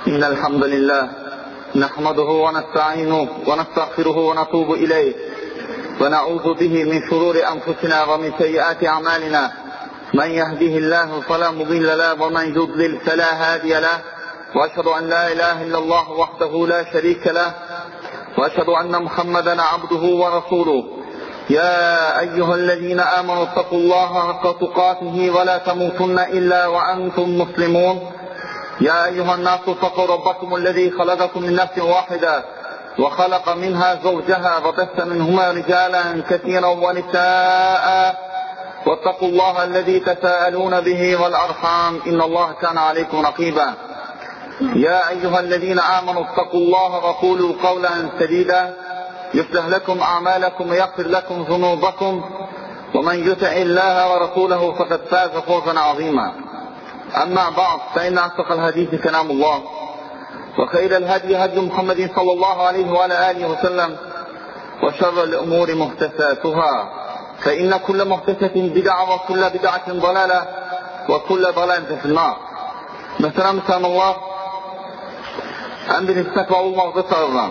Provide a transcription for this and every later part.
إن الحمد لله نحمده ونستعينه ونستغفره ونتوب إليه ونعوذ به من شرور أنفسنا ومن سيئات أعمالنا من يهده الله فلا مضل له ومن يضلل فلا هادي له وأشهد أن لا إله إلا الله وحده لا شريك له وأشهد أن محمدا عبده ورسوله يا أيها الذين آمنوا اتقوا الله حق تقاته ولا تموتن إلا وأنتم مسلمون يا أيها الناس اتقوا ربكم الذي خلقكم من نفس واحدة وخلق منها زوجها وبث منهما رجالا كثيرا ونساء واتقوا الله الذي تساءلون به والأرحام إن الله كان عليكم رقيبا يا أيها الذين آمنوا اتقوا الله وقولوا قولا سديدا يصلح لكم أعمالكم ويغفر لكم ذنوبكم ومن يطع الله ورسوله فقد فاز فوزا عظيما أما بعد فإن أصدق الحديث كلام الله وخير الهدي هدي محمد صلى الله عليه وعلى آله وسلم وشر الأمور محدثاتها فإن كل محدثة بدعة وكل بدعة ضلالة وكل ضلالة في النار. Mesela Müslümanlar ən birinci təqva olmaqda çağırılan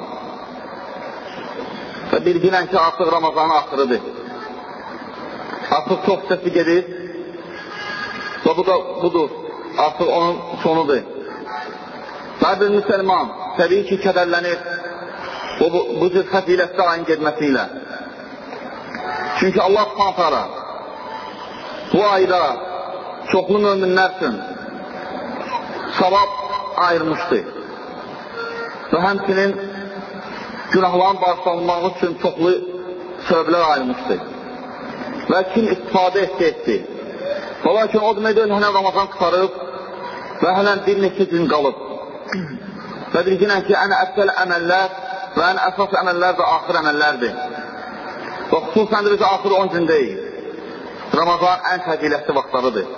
və bilgilən ki, artıq Ramazanın axırıdır. Artıq çox səsi gedir və bu da budur. Artıq onun sonudur. Hər bir müsəlman təbii ki, kədərlənir bu cür fəzilətli ayın getməsilə. Çünki Allah s.ə.v. bu ayda çoxlu möminlər üçün savab ayırmışdır. Və həmçinin günahların bağışlanması üçün çoxlu səbəblər ayırmışdır. Və kim istifadə etdi. Və lakin o demək deyil, hənə Ramazan qıtarıb və hələn bir neçə gün qalıb. Və bilginən ki, ən əfsəl əməllər və ən əsas əməllər də axır əməllərdir. Və xüsusən də bizə axır 10 gün deyil. Ramazan ən fəzilətli vaxtlarıdır.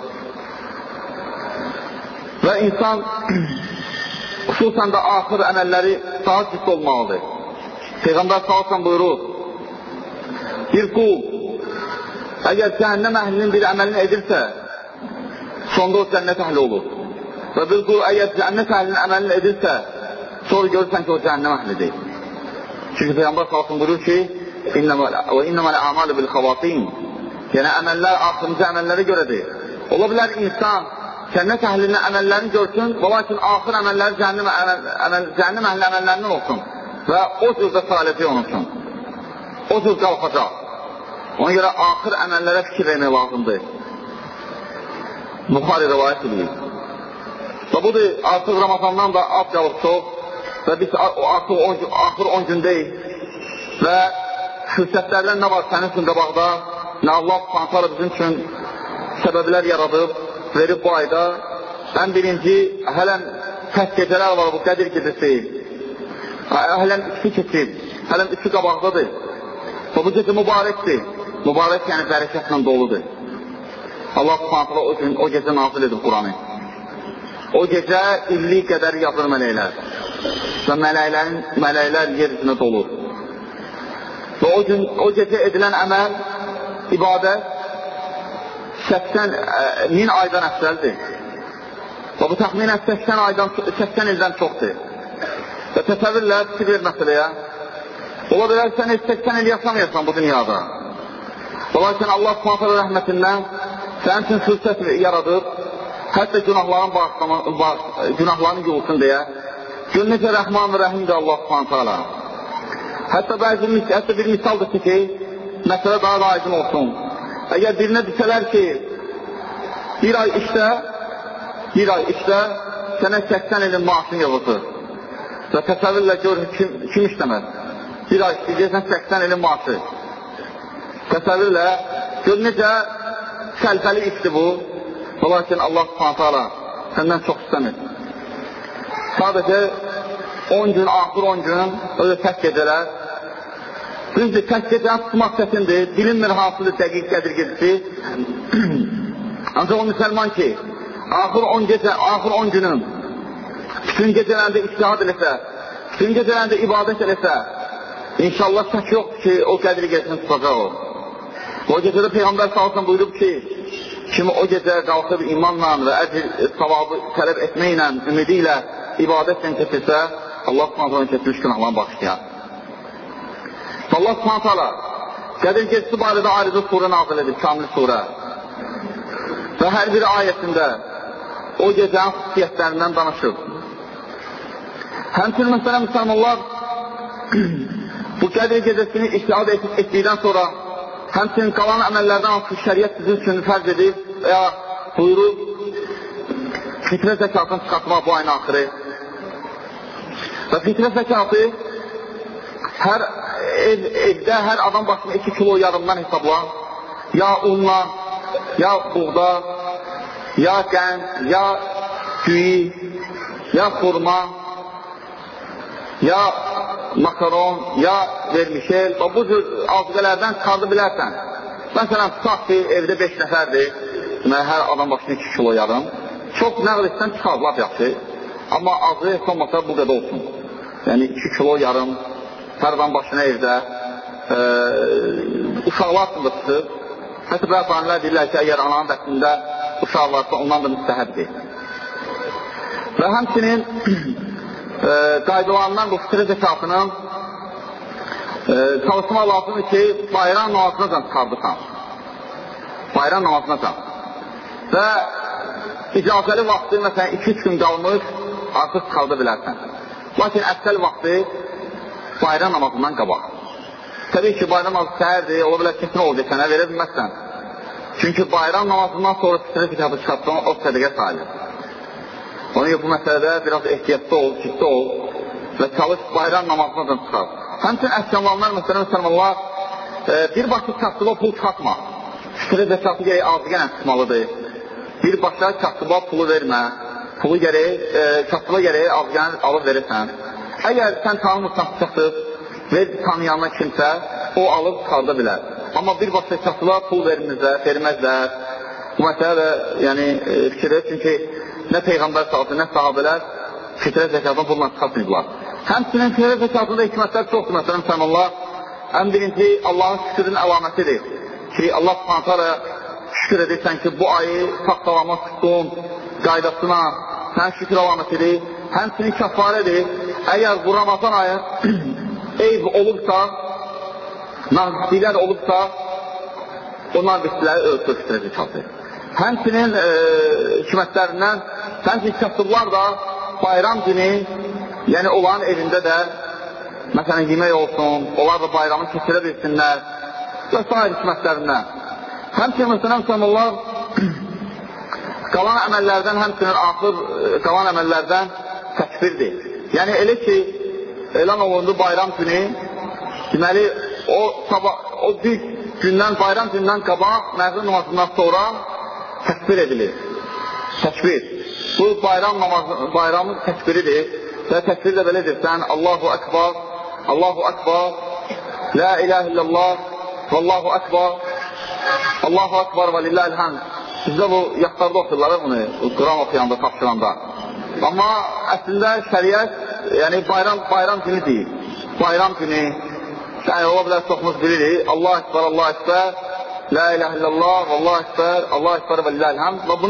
Və insan xüsusən də axır əməlləri daha ciddi olmalıdır. Peyğəmbər sallallahu buyurur, bir qul əgər cəhənnəm əhlinin bir əməlini edirsə, sonda o cənnət əhli olur. Və bir qul əgər cənnət əhlinin əməlini edirsə, sonra görürsən ki, o cəhənnəm əhlidir. Çünki Peyğəmbər sallallahu buyurur ki, وَاِنَّمَا الْاَعْمَالُ بِالْخَوَاتِينَ Yəni, əməllər axırıncı əməllərə görədir. Ola bilər insan cənnət əhlinin əməllərini görsün, və lakin axır əməlləri cəhənnəm əhlinin əməllərindən olsun və o cürdə salihliyi onun üçün. O cür qalxacaq. Ona görə axır əməllərə fikir vermək lazımdır. Buxari rivayət edir. Və budur, artıq Ramazandan da az qalıb çox və biz artıq axır 10 gündəyik və fürsətlərdən nə var sənin üçün qabaqda, nə Allah s.ə.v. bizim üçün səbəblər yaradıb, verib bu ayda. Ən birinci, hələn tək gecələr var, bu Qədir gecəsi. Hələn ikisi keçib, hələn üçü qabaqdadır. Və bu gecə mübarəkdir. Mübarək yəni bərəkətlə doludur. Allah s.ə.v. o gecə nazil edib Quranı. O gecə illik qədər yazır mələklər və mələklər yer üzünə dolur. Və o gecə edilən əməl, ibadət 80.000 aydan əfsəldir. Və bu təxminən 80 ildən çoxdur. Və təsəvvürlə fikir ver məsələyə. Ola bilər sən 80 il yaşamayasan bu dünyada. Və lakin Allah s.ə.v. rəhmətindən sənin üçün fürsət yaradır, hətta günahların yolsun deyə. Gör necə rəhman və rəhimdir Allah s.ə.v. Hətta bir misaldır ki, məsələ daha da aydın olsun. Əgər birinə desələr ki, bir ay işlə, sənə 80 ilin maaşını yığılır. Və təsəvvürlə gör, kim işləməz? Bir ay işləyəcəksən 80 ilin maaşı. Təsəvvürlə, gör necə səlfəli işdir bu. Və lakin Allah s.ə.v. səndən çox istəmir. Sadəcə 10 gün, axır 10 gün, öyle tək gecələr. Düzdür, tək gecəni tutmaq çətindir, bilinmir hansıdır dəqiq Qədir gecəsi. Ancaq o müsəlman ki, axır 10 günün bütün gecələrində ictihad eləsə, bütün gecələrində ibadət eləsə, inşallah şək yoxdur ki, o Qədir gecəsini tutacaq o. O gecədə Peyğəmbər sallallahu buyurub ki, kimi o gecə qalxıb imanla və əcr savabı tələb etməklə, ümidi ilə ibadətlə keçirsə, Allah subhanətlə keçmiş günahlarını bağışlayar. Allah subhanətlə Qədir Gecəsi barədə ayrıca surə nazil edir, kamil surə. Və hər bir ayətində o gecənin xüsusiyyətlərindən danışır. Həmçinin məsələn, müsəlmanlar bu Qədir Gecəsini iştihad etdikdən sonra həmçinin qalan əməllərdən hansı şəriət sizin üçün fərz edir və ya buyurur fitrə zəkatını çıxartmaq bu ayın axırı. Və fitrə zəkatı hər evdə hər adam başına 2 kilo yarımdan hesabla, ya unla, ya buğda, ya qənd, ya güyü, ya xurma, ya makaron, ya vermişel, bu cür azqələrdən çıxardı bilərsən. Məsələn, tutaq ki, evdə 5 nəfərdir, hər adam başına 2 kilo yarım. Çox nəql etsən çıxar, laf yaxşı. Amma azı heç olmasa bu qədər olsun. Yəni 2 kilo yarım, hər adam başına evdə uşaqlar haqqında çıxır. Hətta bəzi alimlər deyirlər ki, əgər ananın vəqtində uşaq varsa, ondan da müstəhəbdir. Və həmçinin qaydalarından bu fitrə zəkatının çalışmaq lazımdır ki, bayram namazınacan çıxardırsan. Bayram namazınacan. Və icazəli vaxtı, məsələn, 2-3 gün qalmış, artıq çıxarda bilərsən. Lakin əksəl vaxtı bayram namazından qabaq. Təbii ki, bayram namazı səhərdir, ola bilər kesin olacaq, sənə verə bilməzsən. Çünki bayram namazından sonra fitrə zəkatı çıxartsan, o sədəqə sayılır. Onun bu məsələdə biraz ehtiyatlı ol, ciddi ol və çalış bayram namazından çıxar. Həmçinin əskəmlanlar, məsələn, müsəlmanlar birbaşa kastıba pul çıxartma. Fitrə zəkatı gərək azıqənə çıxmalıdır. Birbaşa kastıba pulu vermə. Pulu gərək, kastıba gərək azıqənə alıb verirsən. Əgər sən tanımırsan çıxıb, tanıyanına kimsə, o alıb çıxarda bilər. Amma birbaşa kastıba pul verməzlər. Bu məsələ yəni, fikirdir, çünki nə Peyğəmbər sallallahu nə sahabələr fitrə zəkatını pulla çıxartmayıblar. Həmçinin fitrə zəkatında hikmətlər çoxdur. Məsələn, müsəlmanlar ən birinci Allahın şükürün əlamətidir ki, Allah subhanətə şükür edirsən ki, bu ayı sağlama tutdun, qaydasına, sən şükür əlamətidir. Həmçinin kəffarədir. Əgər bu Ramazan ayı eyb olubsa, naqisliklər olubsa, o naqislikləri ölçür fitrə zəkatı. Həmçinin hikmətlərindən həmçinin kasıblar da bayram günü, yəni onların evində də məsələn yemək olsun, onlar da bayramı keçirə bilsinlər və s. hikmətlərindən. Həmçinin məsələn müsəlmanlar qalan əməllərdən həmçinin axır qalan əməllərdən təkbirdir. Yəni elə ki, elan olundu bayram günü, deməli o gündən, bayram gündən qabaq, məğrib namazından sonra təkbir edilir. Təkbir. Bu bayramın təkbiridir. Və təkbir də belədir. Sən Allahu Akbar, Allahu Akbar, La ilahe illallah, Allahu Akbar, Allahu Akbar və lillahil hamd. Bizdə bu yaxlarda oxuyurlar bunu, Quran oxuyanda, tapşıranda. Amma əslində şəriət, yəni bayram günü deyil. Bayram günü, yəni ola bilər çoxumuz bilirik. Allahu Akbar, Allahu Akbar, La ilahe illallah, Allahu Ekber, Allahu Ekber və lillahil hamd. Və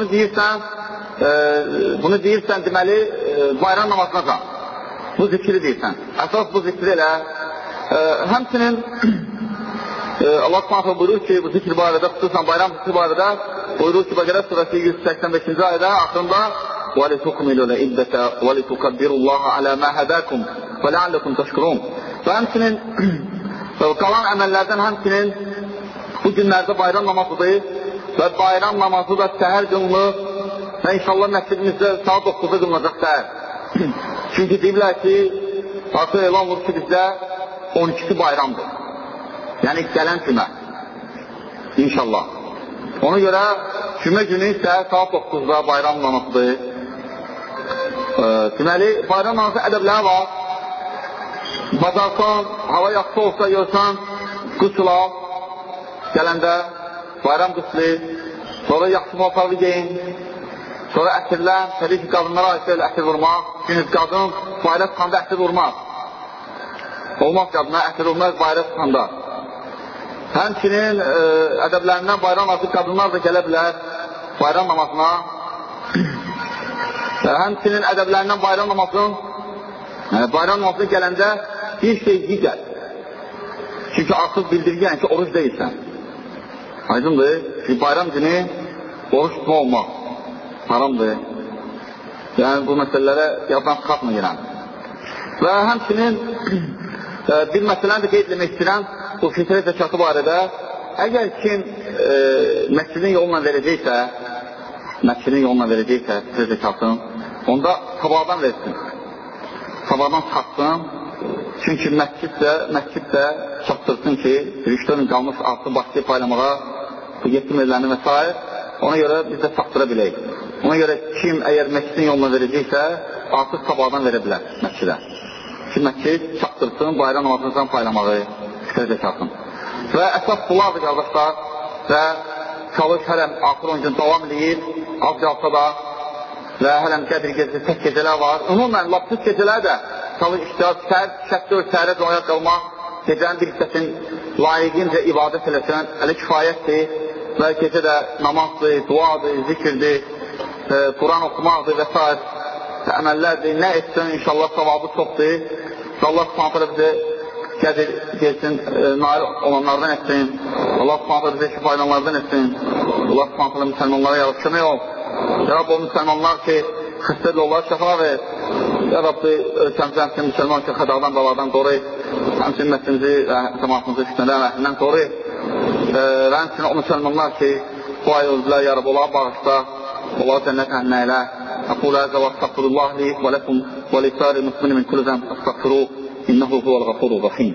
bunu deyirsən deməli bayram namazınacan. Bu zikri deyirsən. Əsas bu zikri elə. Həmçinin Allah s.ə. buyurur ki, bu zikri barədə, xüsusən bayram zikri barədə buyurur ki, Bəqərə surəsi 185-ci ayədə axırında وَلِتُكْمِلُوا الْعِدَّةَ وَلِتُكَبِّرُوا اللَّهَ عَلَى مَا هَدَاكُمْ وَلَعَلَّكُمْ تَشْكُرُونَ. Və həmçinin qalan əməllərdən həmçinin bu günlərdə bayram namazıdır və bayram namazı da səhər qılınır və inşallah məscidimizdə saat 9-da qılınacaq səhər. Çünki deyirlər ki, artıq elan olur ki, bizdə 12-si bayramdır. Yəni gələn cümə. İnşallah. Ona görə cümə günü isə saat 9-da bayram namazıdır. Deməli, bayram namazı ədəbləri var. Bacarsan, hava yaxşı olsa görsən, qüsül al. Gələndə bayram qüslü, sonra yaxşı paltarlı geyin, sonra əsirlər, təbii ki, qadınlara aid elə əsir vurmaq. Çünki qadın bayra çıxanda əsir vurmaz. Olmaz qadına, əsir vurmaz bayra çıxanda. Həmçinin ədəblərindən bayram namazı qadınlar da gələ bilər bayram namazına. Və həmçinin ədəblərindən bayram namazının gələndə bir şey digər. Çünki artıq bildirgən ki, oruç deyilsən. Aydındır ki, bayram günü oruç tutma olmaq haramdır. Yəni, bu məsələlərə yaddan çıxartmayıram. Və həmçinin bir məsələni də qeyd etmək istəyirəm, bu fitrə zəkatı barədə. Əgər kim məscidin yolla verəcəksə, fitrə zəkatın, onda qabaqdan versin. Qabaqdan çıxartsın. Çünki məscid də çatdırsın ki, rüştörün qalmış artıq başlayıb paylamağa, bu yetim evlərini və s. Ona görə biz də çatdıra bilək. Ona görə kim əgər məscidin yoluna verəcəksə, artıq qabaqdan verə bilər məscidə. Ki, məscid çatdırsın, bayram namazından paylamağı, fitrə zəkatın. Və əsas bunlardır, qardaşlar, və çalış hələm axır 10 gün davam edir, az qalsa da və hələm qədir gecəsi, tək gecələr var. Ümumən, lapsız gecələr də çalış iştiraz, şəhətdə səhərə doyaq qalmaq, gecənin bir hissəsin layiqincə ibadət eləsən, ələ kifayətdir və gecə də namazdır, duadır, zikirdir, Quran oxumaqdır və s. əməllərdir. Nə etsin, inşallah savabı çoxdur. Allah s.ə.v. bizə qədir gelsin, nail olanlardan etsin. Allah s.ə.v. bizə şifaylanlardan etsin. Allah s.ə.v. müsəlmanlara yarıb kömək ol. Ya Rabbi, o müsəlmanlar ki, xəstədir, onları şəfa ver. Ya Rabbi, ölkəmizə həmçinin müsəlman ki, xədadan, baladan qoruy. Həmçinin ümmətimizi və cəmaatımızı fitnədən və əhlindən qoruy. Və həmçinin o müsəlmanlar ki, bu ay öldülər, ya Rabbi, onları bağışda, onları cənnət əhlinə elə. أقول هذا وأستغفر الله لي ولكم ولسائر المسلمين من كل ذنب فاستغفروه إنه هو الغفور الرحيم.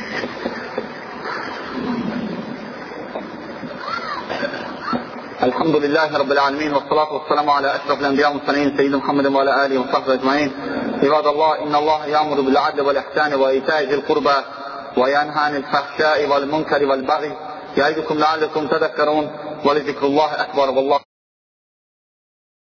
الحمد لله رب العالمين والصلاة والسلام على أشرف الأنبياء والمرسلين سيدنا محمد وعلى آله وصحبه أجمعين. عباد الله إن الله يأمر بالعدل والإحسان وإيتاء ذي القربى وينهى عن الفحشاء والمنكر والبغي يعظكم لعلكم تذكرون ولذكر الله أكبر والله